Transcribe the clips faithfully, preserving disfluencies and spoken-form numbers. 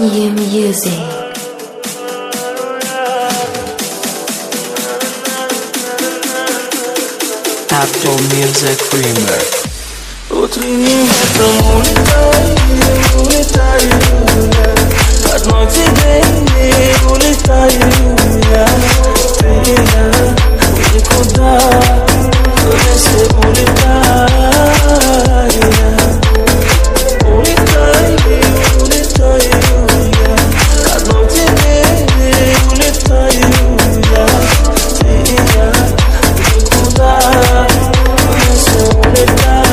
New music. Apple Music Remix. Утренним ветром улетаю, улетаю я. Одной тебе не улетаю я. Ты и я никуда вместе улетаю я. Улетаю, улетаю я. Одной тебе не улетаю я. Ты и я никуда вместе улетаю.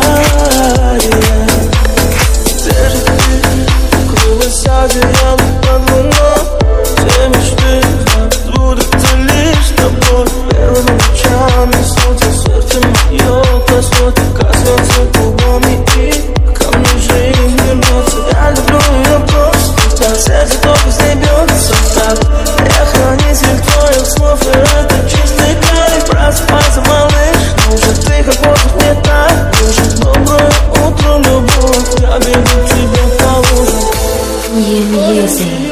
Одеяло под луной, все мечты будут лишь тобой. Первыми лучами солнца сердце мое коснется, коснется губами и ко мне жизнь вернется. Я люблю ее просто так, сердце только с ней бьется так. Я хранитель твоих слов, и это чистый кайф. Просыпайся, малыш, но уже ты как воздух не так. Уже доброе утро, любовь, я бегу к тебе по лужам. New music.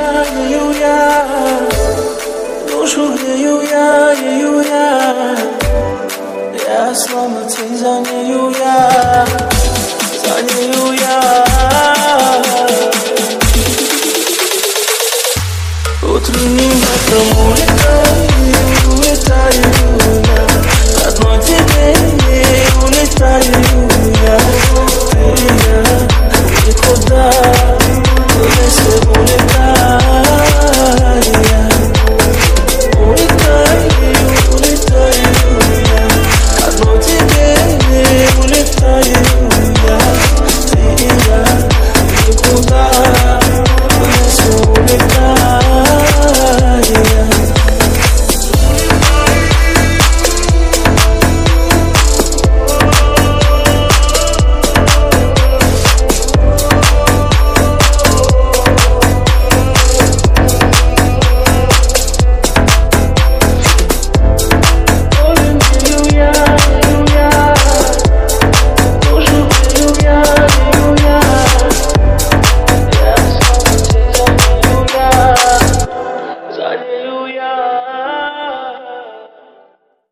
Душу грею я, грею я. Я словно тень за нею